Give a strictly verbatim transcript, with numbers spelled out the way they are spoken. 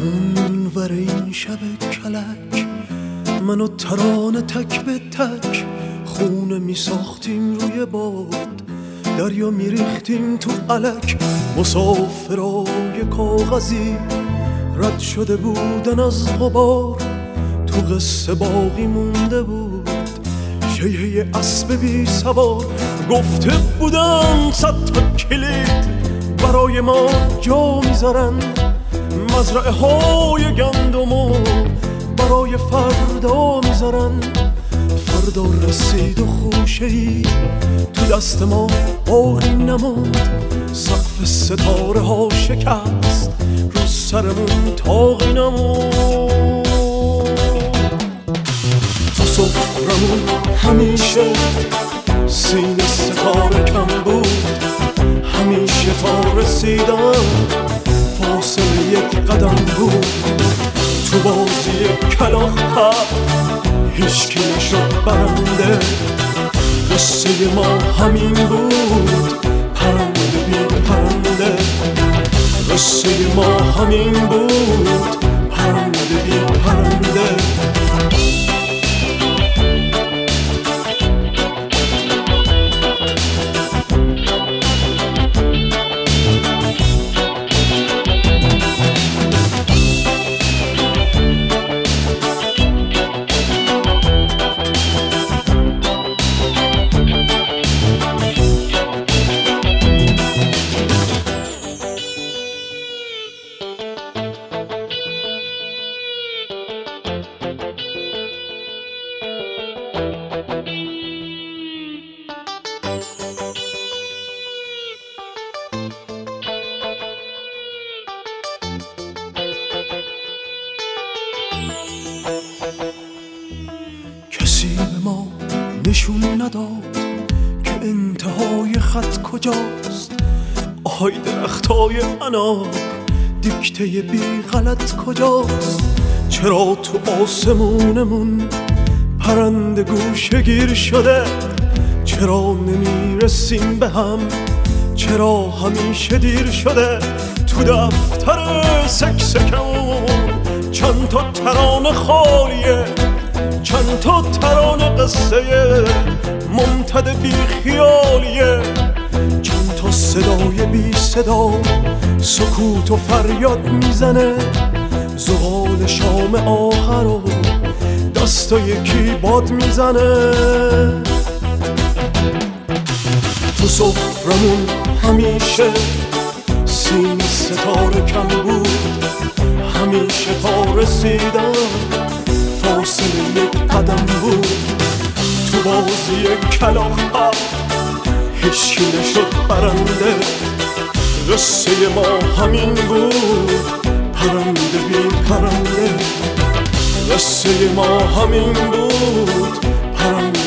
اونور این شب کلک من و ترانه تک به تک خونه می ساختیم روی باد، دریا می ریختیم تو علک. مسافرای کاغذی رد شده بودن از غبار، تو قصه باقی مونده بود شیهه اسب بی سوار. گفته بودن صد تا کلید برای ما جا میذارن، مزرعه های گندمو برای فردا میذارن. فردا رسید و خوشه‌ای تو دست ما باقی نموند، سقف ستاره ها شکست رو سرمون تاقی نموند. تو سفرمون همیشه سینه ستاره کم بود، همیشه تا رسیدن فاصله یک قدم بود. تو بازی کلاغ هیچکی نشد برنده، قصه ما همین بود پرنده بی پرنده. قصه ما همین بود پرنده بی پرنده. کسی به ما نشون نداد که انتهای خط کجاست. آهای درختای انار دیکته بی غلط کجاست. چرا تو آسمونمون پرنده گوشه گیر شده؟ چرا نمیرسیم به هم؟ چرا همیشه دیر شده؟ تو دفتر سکسکمون چند تا ترانه خالیه، چند تا ترانه قصه ممتد بی خیالیه. چند تا صدای بی صدا سکوت و فریاد میزنه، زغال شام آخر و دستا یکی باد میزنه. تو سفرمون همیشه سینه ستاره کم بود، همیشه تا رسیدن فاصله یک قدم بود. تو بازی کلاغ هیچکی نشد برنده، قصه ما همین بود پرنده بی پرنده. قصه ما همین بود پرنده